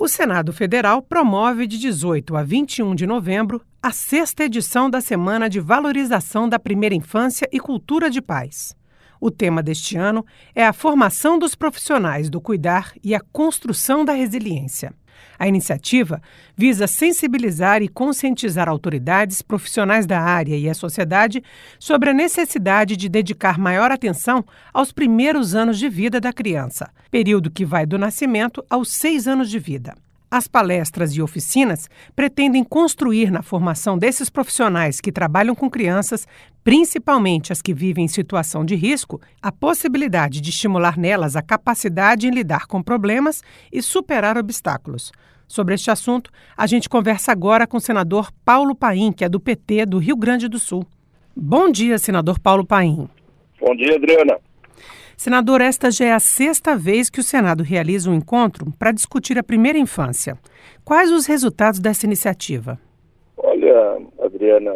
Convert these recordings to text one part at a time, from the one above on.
O Senado Federal promove de 18 a 21 de novembro a 6ª edição da Semana de Valorização da Primeira Infância e Cultura de Paz. O tema deste ano é a formação dos profissionais do cuidar e a construção da resiliência. A iniciativa visa sensibilizar e conscientizar autoridades, profissionais da área e a sociedade sobre a necessidade de dedicar maior atenção aos primeiros anos de vida da criança, período que vai do nascimento aos 6 anos de vida. As palestras e oficinas pretendem construir na formação desses profissionais que trabalham com crianças, principalmente as que vivem em situação de risco, a possibilidade de estimular nelas a capacidade em lidar com problemas e superar obstáculos. Sobre este assunto, a gente conversa agora com o senador Paulo Paim, que é do PT do Rio Grande do Sul. Bom dia, senador Paulo Paim. Bom dia, Adriana. Senador, esta já é a 6ª vez que o Senado realiza um encontro para discutir a primeira infância. Quais os resultados dessa iniciativa? Olha, Adriana,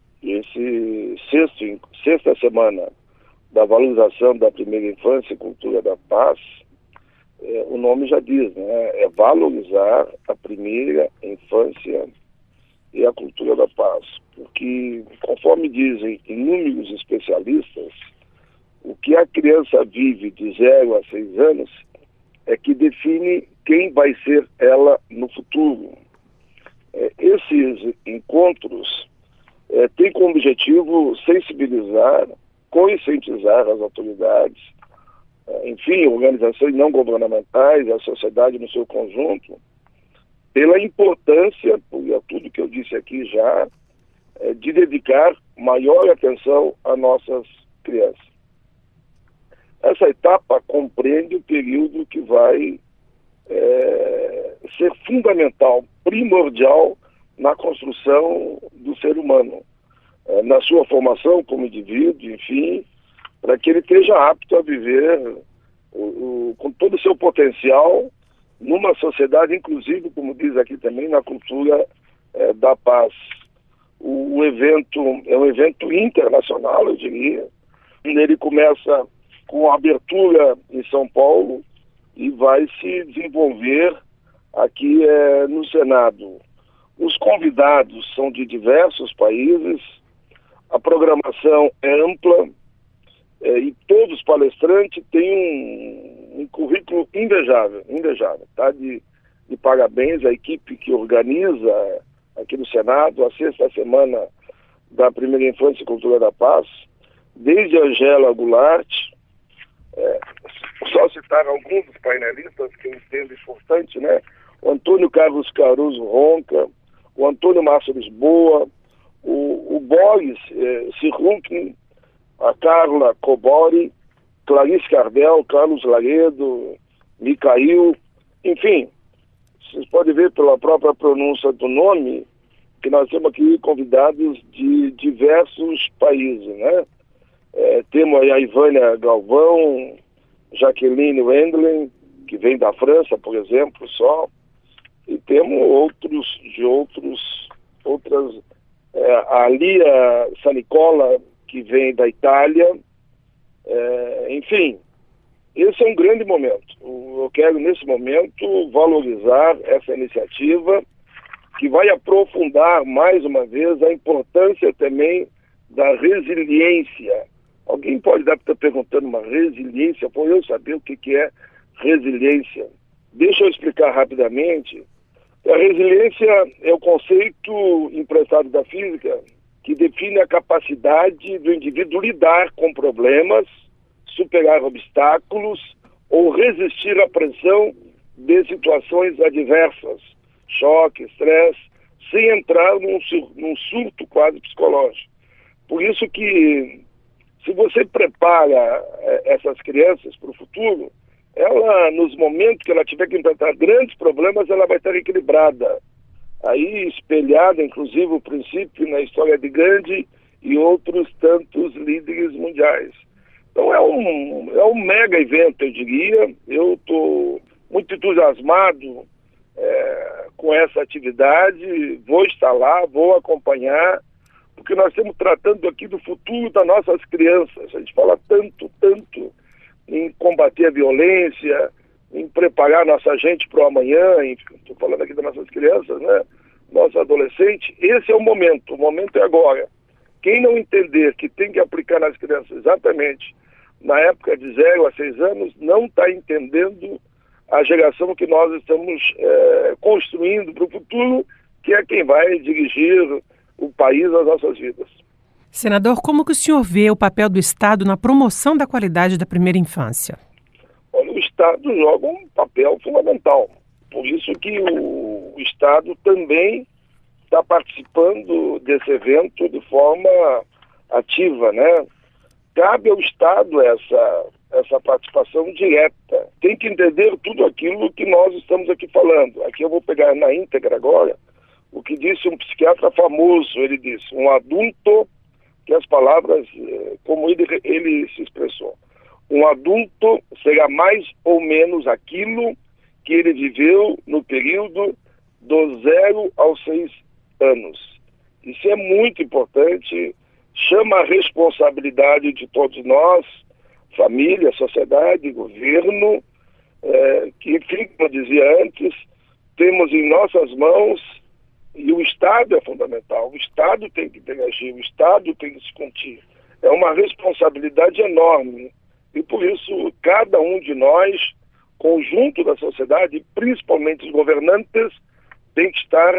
sexta semana da valorização da primeira infância e cultura da paz, o nome já diz, né? É valorizar a primeira infância e a cultura da paz. Porque, conforme dizem inúmeros especialistas, o que a criança vive de 0 a 6 anos é que define quem vai ser ela no futuro. Esses encontros têm como objetivo sensibilizar, conscientizar as autoridades, enfim, organizações não governamentais, a sociedade no seu conjunto, pela importância, por tudo que eu disse aqui já, de dedicar maior atenção a nossas crianças. Essa etapa compreende o período que vai ser fundamental, primordial na construção do ser humano, na sua formação como indivíduo, enfim, para que ele esteja apto a viver com todo o seu potencial numa sociedade, inclusive, como diz aqui também, na cultura da paz. O evento é um evento internacional, eu diria. Ele começa com a abertura em São Paulo e vai se desenvolver aqui no Senado. Os convidados são de diversos países, a programação é ampla e todos os palestrantes têm um currículo invejável, tá? De parabéns à equipe que organiza aqui no Senado a 6ª semana da Primeira Infância e Cultura da Paz, desde a Angela Goulart, só citar alguns dos painelistas que eu entendo importante, né? O Antônio Carlos Caruso Ronca, o Antônio Márcio Lisboa, o Boris Sirrukin, a Carla Cobori, Clarice Cardel, Carlos Laredo, Micail, enfim, vocês podem ver pela própria pronúncia do nome que nós temos aqui convidados de diversos países, né? Temos aí a Ivânia Galvão, Jaqueline Wendling, que vem da França, por exemplo, só, e temos outras, a Lia Sanicola, que vem da Itália, enfim, esse é um grande momento. Eu quero, nesse momento, valorizar essa iniciativa que vai aprofundar, mais uma vez, a importância também da resiliência. Alguém pode estar perguntando uma resiliência, por eu saber o que é resiliência. Deixa eu explicar rapidamente. A resiliência é o conceito emprestado da física que define a capacidade do indivíduo lidar com problemas, superar obstáculos ou resistir à pressão de situações adversas, choque, estresse, sem entrar num surto quase psicológico. Por isso que, se você prepara essas crianças para o futuro, ela, nos momentos que ela tiver que enfrentar grandes problemas, ela vai estar equilibrada. Aí, espelhada, inclusive, o princípio na história de Gandhi e outros tantos líderes mundiais. Então, é um mega evento, eu diria. Eu estou muito entusiasmado com essa atividade, vou estar lá, vou acompanhar, porque nós estamos tratando aqui do futuro das nossas crianças. A gente fala tanto em combater a violência, em preparar nossa gente para o amanhã, estou falando aqui das nossas crianças, né? Nossos adolescentes. Esse é o momento é agora. Quem não entender que tem que aplicar nas crianças exatamente na época de 0 a 6 anos, não está entendendo a geração que nós estamos construindo para o futuro, que é quem vai dirigir o país, as nossas vidas. Senador, como que o senhor vê o papel do Estado na promoção da qualidade da primeira infância? Olha, o Estado joga um papel fundamental. Por isso que o Estado também está participando desse evento de forma ativa, né? Cabe ao Estado essa participação direta. Tem que entender tudo aquilo que nós estamos aqui falando. Aqui eu vou pegar na íntegra agora o que disse um psiquiatra famoso. Ele disse, um adulto, que as palavras, como ele se expressou, um adulto será mais ou menos aquilo que ele viveu no período do 0 aos 6 anos. Isso é muito importante, chama a responsabilidade de todos nós, família, sociedade, governo, que, enfim, como eu dizia antes, temos em nossas mãos, e o Estado é fundamental, o Estado tem que interagir, o Estado tem que se conter. É uma responsabilidade enorme, e por isso cada um de nós, conjunto da sociedade, principalmente os governantes, tem que estar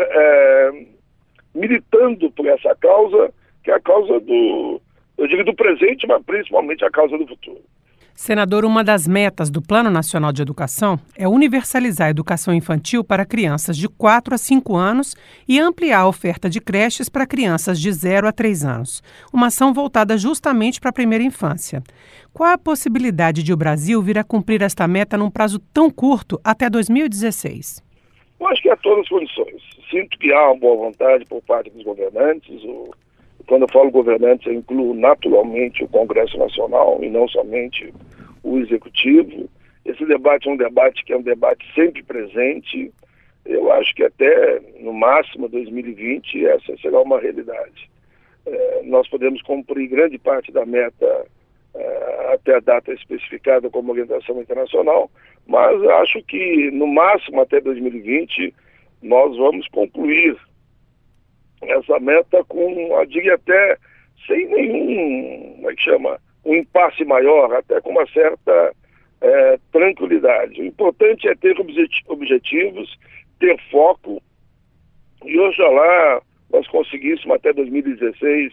militando por essa causa, que é a causa do presente, mas principalmente a causa do futuro. Senador, uma das metas do Plano Nacional de Educação é universalizar a educação infantil para crianças de 4 a 5 anos e ampliar a oferta de creches para crianças de 0 a 3 anos. Uma ação voltada justamente para a primeira infância. Qual a possibilidade de o Brasil vir a cumprir esta meta num prazo tão curto, até 2016? Eu acho que há todas as condições. Sinto que há uma boa vontade por parte dos governantes. Quando eu falo governantes, eu incluo naturalmente o Congresso Nacional e não somente o Executivo. Esse debate é um debate sempre presente. Eu acho que até, no máximo, 2020, essa será uma realidade. Nós podemos cumprir grande parte da meta até a data especificada como orientação internacional, mas acho que, no máximo, até 2020, nós vamos concluir essa meta com, eu diria até, sem nenhum, um impasse maior, até com uma certa tranquilidade. O importante é ter objetivos, ter foco, e oxalá nós conseguíssemos até 2016,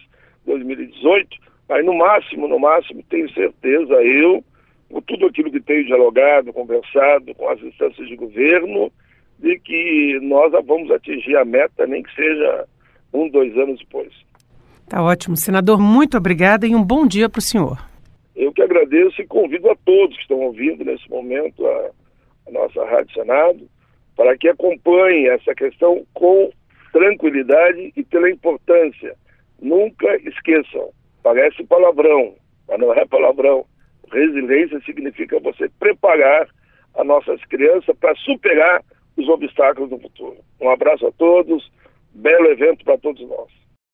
2018, aí no máximo, tenho certeza, com tudo aquilo que tenho dialogado, conversado com as instâncias de governo, de que nós vamos atingir a meta, nem que seja 1, 2 anos depois. Tá ótimo. Senador, muito obrigada e um bom dia para o senhor. Eu que agradeço e convido a todos que estão ouvindo nesse momento a nossa Rádio Senado para que acompanhem essa questão com tranquilidade e pela importância. Nunca esqueçam, parece palavrão, mas não é palavrão. Resiliência significa você preparar as nossas crianças para superar os obstáculos do futuro. Um abraço a todos, belo evento para todos nós.